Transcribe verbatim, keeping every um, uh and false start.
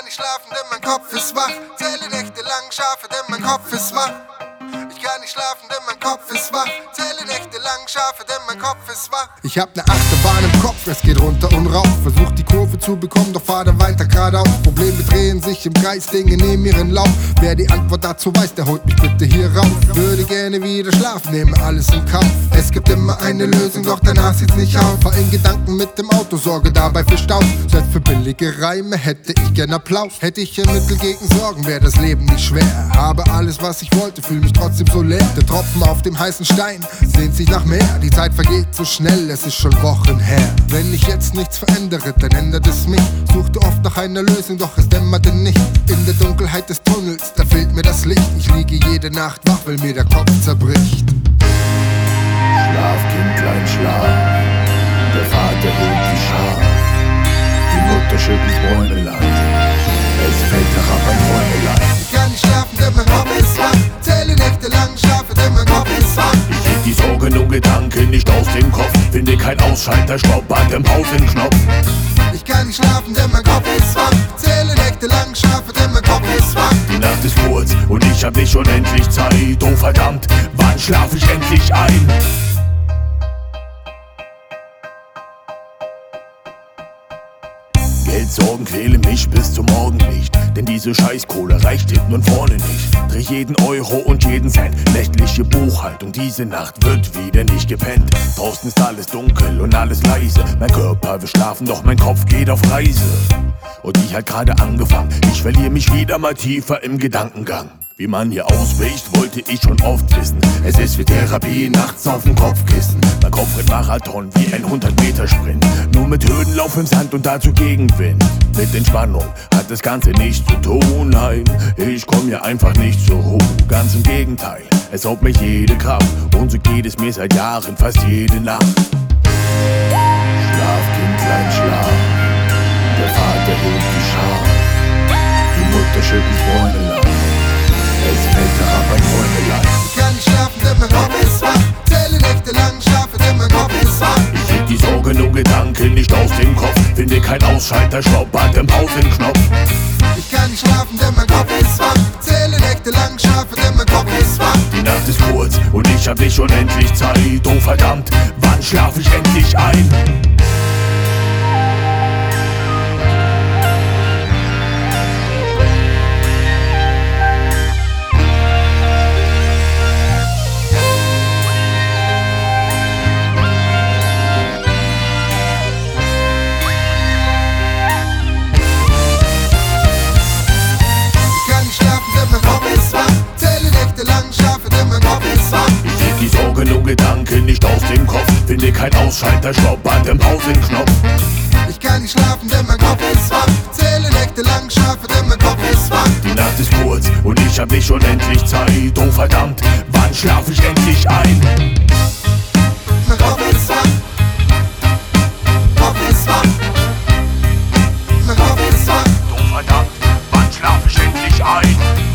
nicht schlafen, denn mein Kopf ist wach. Zähle Nächte lang Schafe, denn mein Kopf ist wach. Ich kann nicht schlafen, denn mein Kopf ist wach. Zähle Nächte lang Schafe, denn mein Kopf ist wach. Ich hab ne Achterbahn im Kopf, es geht runter und rauf. Versuch die Kurve zu bekommen, doch fahr da weiter geradeaus. Probleme drehen sich im Kreis, Dinge nehmen ihren Lauf. Wer die Antwort dazu weiß, der holt mich bitte hier raus. Würde gerne wieder schlafen, nehme alles in Kauf. Es gibt immer eine Lösung, doch danach sieht's nicht aus. Fahr in Gedanken mit dem Auto, sorge dabei für Stau. Selbst für billige Reime hätte ich gern Applaus. Hätte ich ein Mittel gegen Sorgen, wäre das Leben nicht schwer. Habe alles, was ich wollte, fühl mich trotzdem so leer. Der Tropfen auf dem heißen Stein sehnt sich nach mehr. Die Zeit vergeht so schnell, es ist schon Wochen her. Wenn ich jetzt nichts verändere, dann ändert es mich. Suchte oft nach einer Lösung, doch es dämmerte nicht. In der Dunkelheit des Tunnels, da fehlt mir das Licht. Ich liege jede Nacht wach, weil mir der Kopf zerbricht. Schlaf, Kindlein, schlaf. Der Vater holt die Schar. Die Mutter schüttelt Bäumelein. Es fällt herab ein Träumelein. Ich kann nicht schlafen, denn mein Kopf ist wach. Zähle Nächte lang Schafe, denn mein Kopf ist wach. Ich krieg die Sorgen und Gedanken nicht aus dem Kopf. Finde kein Ausschalter, Stopp an dem Pausenknopf. Ich kann nicht schlafen, denn mein Kopf ist wach. Zähle Nächte lang Schafe, denn mein Kopf ist wach. Die Nacht ist kurz und ich hab nicht unendlich Zeit. Oh verdammt, wann schlaf ich endlich ein? Geldsorgen quälen mich bis zum Morgenlicht. Denn diese Scheißkohle reicht hinten und vorne nicht. Dreh jeden Euro und jeden Cent. Nächtliche Buchhaltung, diese Nacht wird wieder nicht gepennt. Draußen ist alles dunkel und alles leise. Mein Körper will schlafen, doch mein Kopf geht auf Reise. Und ich hat gerade angefangen. Ich verliere mich wieder mal tiefer im Gedankengang. Wie man hier ausbricht, wollte ich schon oft wissen. Es ist wie Therapie nachts auf dem Kopfkissen. Mein Kopf rennt Marathon wie ein hundert Meter Sprint. Nur mit Hürdenlauf im Sand und dazu Gegenwind. Mit Entspannung hat das Ganze nichts zu tun, nein. Ich komm hier einfach nicht zur Ruhe. Ganz im Gegenteil, es raubt mich jede Kraft. Und so geht es mir seit Jahren fast jede Nacht. Schlaf, Kindlein, schlaf. Der Vater holt die Schar. Die Mutter schüttelt Bäumelein. Es fällt herab ein Träumelein. Ich kann nicht schlafen, denn mein Kopf ist wach. Zähle Nächte lang Schafe, denn mein Kopf ist wach. Ich krieg die Sorgen und Gedanken nicht aus dem Kopf. Finde kein Ausschalter, Stopp an dem Pausenknopf. Ich kann nicht schlafen, denn mein Kopf ist wach. Zähle Nächte lang Schafe, denn mein Kopf ist wach. Die Nacht ist kurz und ich hab nicht unendlich Zeit. Oh verdammt, wann schlaf ich endlich ein? Ich krieg die Sorgen und Gedanken nicht aus dem Kopf. Finde kein Ausschalter, Stopp an dem Pausenknopf. Ich kann nicht schlafen, denn mein Kopf ist wach. Zähle Nächte lang Schafe, denn mein Kopf ist wach. Die Nacht ist kurz und ich hab nicht unendlich Zeit. Oh verdammt, wann schlaf ich endlich ein? Mein Kopf ist wach. Kopf ist wach. Mein Kopf ist wach. Oh verdammt, wann schlaf ich endlich ein?